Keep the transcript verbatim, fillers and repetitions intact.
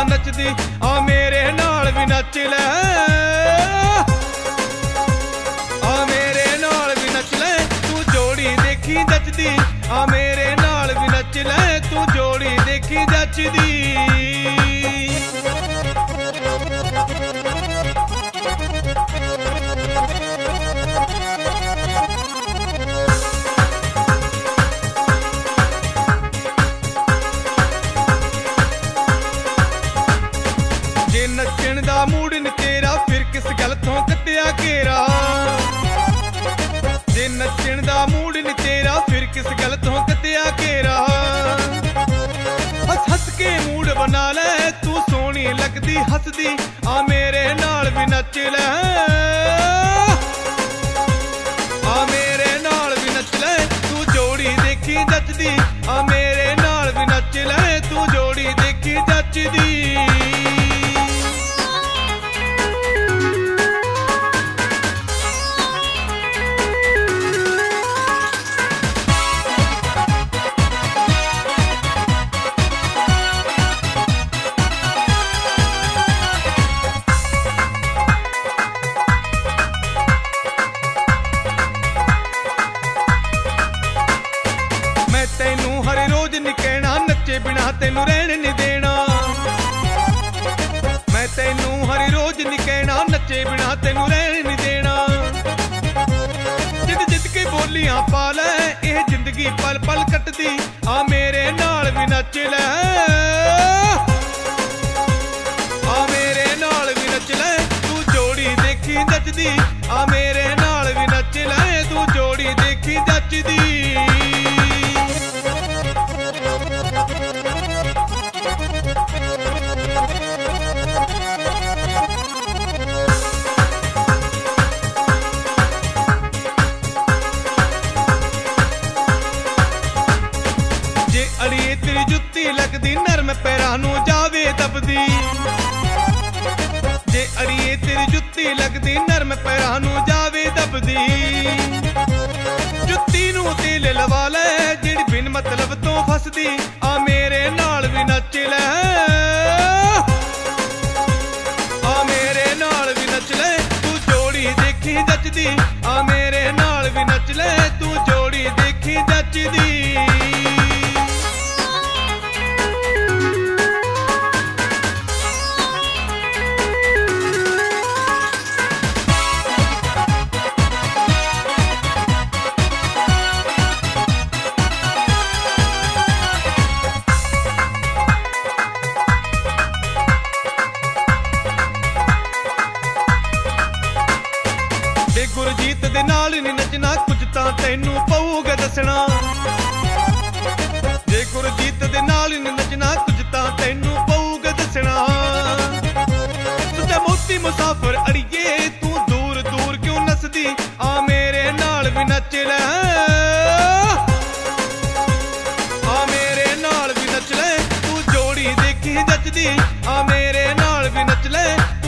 नचदी आ मेरे नाल भी नच ले, आ मेरे नाल भी नच ले तू जोड़ी देखी जचदी, आ मेरे नाल भी नच ले तू जोड़ी देखी जचदी। जे नचण दा मूड नी तेरा फिर किस गल तो कट्टिया घेरा, जे नचण दा मूड नी तेरा फिर किस गल तो कट्टिया घेरा। हस हस के मूड बना ले तू सोहनी लगदी हसदी, आ मेरे नाल भी नच ले, आ मेरे नाल भी नच ले तू जोड़ी देखी जचदी, आ मेरे नाल भी नच ले तू जोड़ी देखी जचदी। तैनू हर रोज नी कहना नचे बिना तैनू रहने नी देना, मैं तैनू हर रोज नी कहना नचे बिना तैनू रहने नी देना। जिद जिद के बोलियां पा ले यह जिंदगी पल पल कटदी, आ मेरे नाल भी नच ले, आ मेरे नाल भी नच ले तू जोड़ी देखी जचदी, आ मेरे नाल भी नच ले तू जोड़ी देखी जचदी। जे अड़िए तेरी जुत्ती लगदी नरम पैरां नूं जावे दबदी, जे अड़िए तेरी जुत्ती लगदी नरम पैरां नूं जावे दबदी। जुत्ती नूं तेल लवा ले जेड़ी बिन मतलब तो फसदी, आ मेरे नाल भी नच ले, आ मेरे नाल भी नच ले तू जोड़ी देखी जचदी, आ मेरे नाल भी नच ले तू जोड़ी देखी जचदी। जे गुरजीत दे नाल नी नचना कुछ तां तैनू पऊगा दसना, जे गुरजीत दे नाल नी नचना कुछ तां तैनू पऊगा दसना। सच्चा मोती मुसाफिर अड़िए तू दूर दूर क्यों नसदी, आ मेरे नाल भी नच ले, आ मेरे नाल भी नच ले तू जोड़ी देखी जचदी, आ मेरे नाल भी नच ले